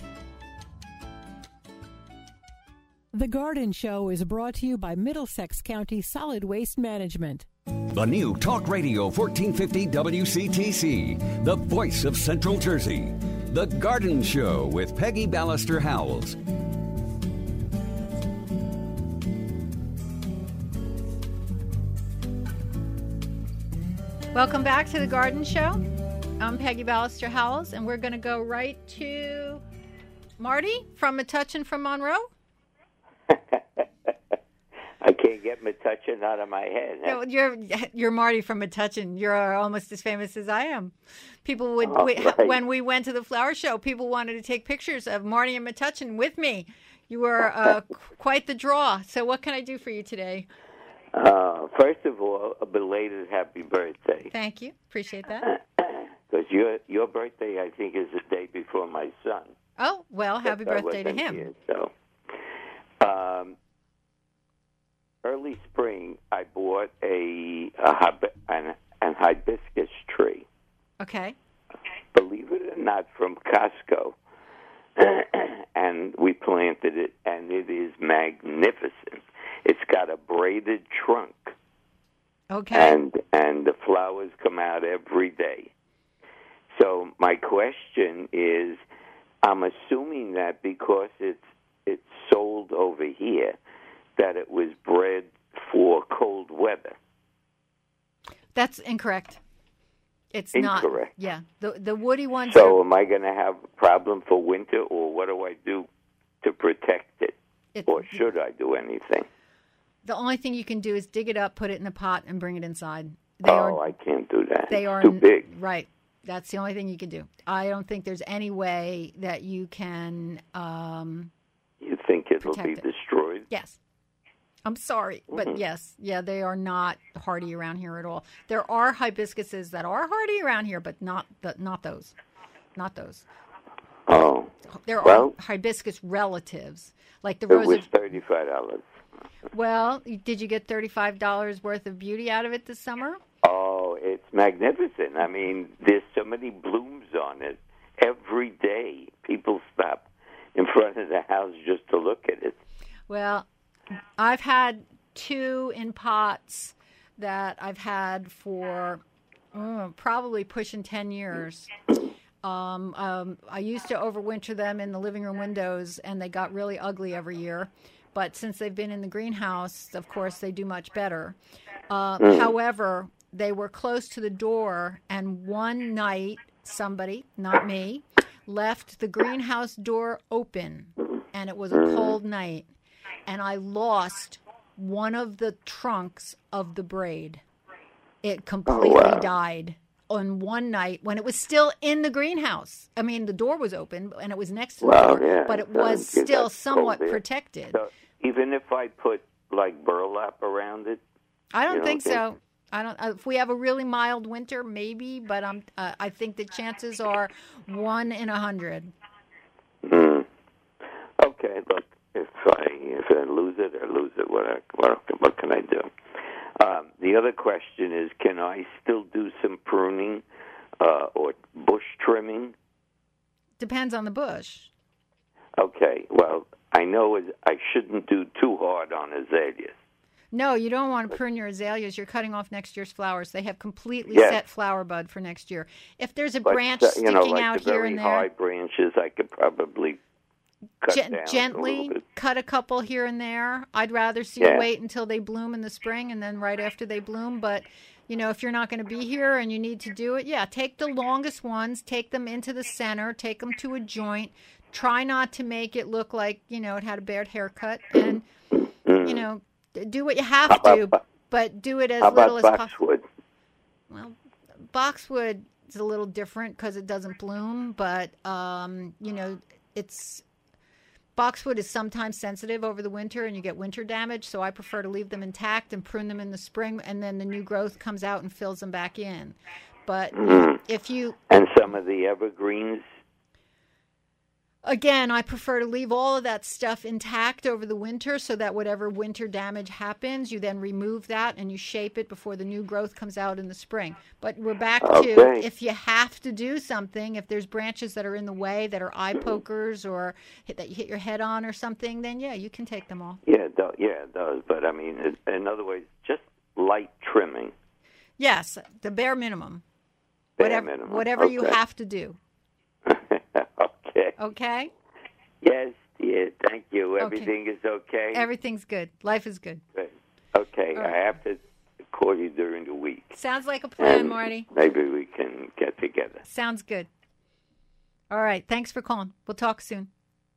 The Garden Show is brought to you by Middlesex County Solid Waste Management. The new Talk Radio fourteen fifty W C T C, the voice of Central Jersey. The Garden Show with Peggy Ballister Howells. Welcome back to the Garden Show. I'm Peggy Ballister Howells, and we're going to go right to Marty from Metuchen from Monroe. I can't get Metuchen out of my head. Huh? No, you're you're Marty from Metuchen. You're almost as famous as I am. People would Oh, we, right. when we went to the flower show, people wanted to take pictures of Marty and Metuchen with me. You were uh, quite the draw. So, what can I do for you today? Uh, first of all, a belated happy birthday. Thank you. Appreciate that. Because your your birthday, I think, is the day before my son. Oh, well, happy Yes, I birthday to wasn't him. here, so, um, early spring, I bought a, a hib- an, an hibiscus tree. Okay. Believe it or not, from Costco. And we planted it, and it is magnificent. It's got a braided trunk. Okay. And and the flowers come out every day. So my question is, I'm assuming that because it's it's sold over here, that it was bred for cold weather. That's incorrect. It's Incorrect. not. Yeah. The the woody ones So are, am I going to have a problem for winter, or what do I do to protect it? It- or should I do anything? the only thing you can do is dig it up, put it in a pot, and bring it inside. They oh, are, I can't do that. They It's are too big. Right. That's the only thing you can do. I don't think there's any way that you can. Um, You think it'll be protect it. destroyed? yes. I'm sorry, but Mhm. yes, yeah, they are not hardy around here at all. There are hibiscuses that are hardy around here, but not the, not those, not those. Oh. There Well, are hibiscus relatives, like the it rose was of. thirty-five dollars. Well, did you get thirty-five dollars worth of beauty out of it this summer? Oh, it's magnificent. I mean, there's so many blooms on it. Every day, people stop in front of the house just to look at it. Well, I've had two in pots that I've had for oh, probably pushing ten years. Um, um, I used to overwinter them in the living room windows, and they got really ugly every year. But since they've been in the greenhouse, of course, they do much better. Uh, mm. However, they were close to the door, and one night, somebody, not me, left the greenhouse door open, and it was a cold night, and I lost one of the trunks of the braid. It completely oh, wow. died on one night when it was still in the greenhouse. I mean, the door was open, and it was next to well, the door, yeah. but it was um, still somewhat protected. So even if I put, like, burlap around it? I don't, don't think, think so. I don't. Uh, if we have a really mild winter, maybe, but um, uh, I think the chances are one in a hundred. Mm. Okay, look, if I if I lose it, I lose it. What I, what, what can I do? Um, the other question is, can I still do some pruning uh, or bush trimming? Depends on the bush. Okay, well, I know I shouldn't do too hard on azaleas. No, you don't want to prune your azaleas. You're cutting off next year's flowers. They have completely yes. set flower bud for next year. If there's a but, branch uh, sticking you know, like out the here and very there, high branches, I could probably cut Gen- down gently a bit. cut a couple here and there. I'd rather see yeah. you wait until they bloom in the spring and then right after they bloom. But you know, if you're not going to be here and you need to do it, yeah, take the longest ones, take them into the center, take them to a joint. Try not to make it look like, you know, it had a bad haircut, and you know, do what you have how to, about, but do it as how little about as possible. Boxwood? Well, boxwood is a little different because it doesn't bloom, but um, you know, it's boxwood is sometimes sensitive over the winter, and you get winter damage. So I prefer to leave them intact and prune them in the spring, and then the new growth comes out and fills them back in. But mm. if you and some of the evergreens. Again, I prefer to leave all of that stuff intact over the winter so that whatever winter damage happens, you then remove that and you shape it before the new growth comes out in the spring. But we're back okay. to if you have to do something, if there's branches that are in the way that are eye pokers or hit, that you hit your head on or something, then yeah, you can take them off. Yeah, it does, yeah, it does. But I mean, it, in other words, just light trimming. Yes, the bare minimum. Bare whatever minimum. whatever okay. you have to do. Okay. Okay? Yes, yeah, thank you. Okay. Everything is okay? Everything's good. Life is good. Good. Okay, right. I have to call you during the week. Sounds like a plan, and Marty. Maybe we can get together. Sounds good. All right. Thanks for calling. We'll talk soon.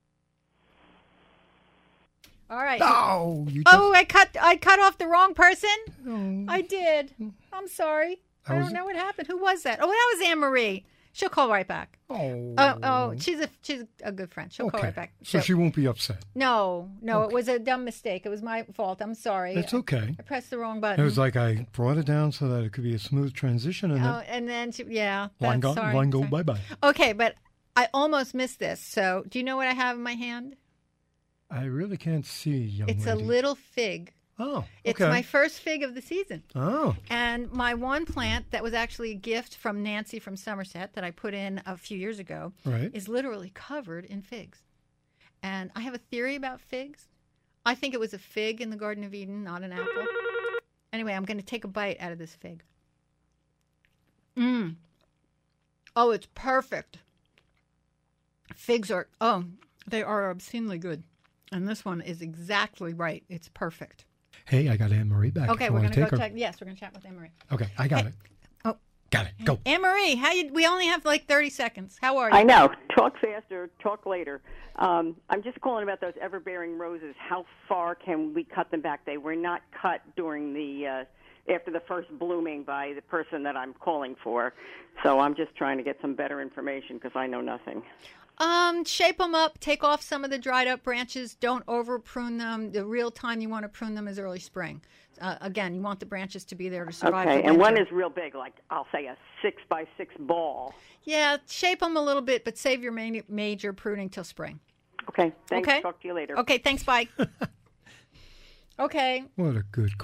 All right. No, you just... Oh, I cut I cut off the wrong person? Oh. I did. I'm sorry. I, I don't know what happened. Who was that? Oh, that was Anne Marie. She'll call right back. Oh, oh, oh she's a she's a good friend. She'll okay. call right back. So, so she won't be upset. No, no, okay. It was a dumb mistake. It was my fault. I'm sorry. It's okay. I pressed the wrong button. It was like I brought it down so that it could be a smooth transition, and oh, then and then she, yeah, line go, sorry, line go sorry. bye bye. Okay, but I almost missed this. So, do you know what I have in my hand? I really can't see, young It's lady. a little fig. Oh, okay. It's my first fig of the season. Oh. And my one plant that was actually a gift from Nancy from Somerset that I put in a few years ago right. is literally covered in figs. And I have a theory about figs. I think it was a fig in the Garden of Eden, not an apple. Anyway, I'm going to take a bite out of this fig. Mmm. Oh, it's perfect. Figs are, oh, they are obscenely good. And this one is exactly right. It's perfect. Hey, I got Anne Marie back. Okay, if you we're want going to to go her. check. Yes, we're going to chat with Anne Marie. Okay, I got hey. it. Oh, got it. Go. Anne Marie, how you? We only have like thirty seconds. How are you? I know. Talk faster. Talk later. Um, I'm just calling about those ever-bearing roses. How far can we cut them back? They were not cut during the uh, after the first blooming by the person that I'm calling for. So I'm just trying to get some better information because I know nothing. Um, shape them up, take off some of the dried up branches. Don't over prune them. The real time you want to prune them is early spring. Uh, again, you want the branches to be there to survive. Okay, the and winter. one is real big, like I'll say a six by six ball. Yeah, shape them a little bit, but save your ma- major pruning till spring. Okay, thanks. Okay? Talk to you later. Okay, thanks, bye. Okay. What a good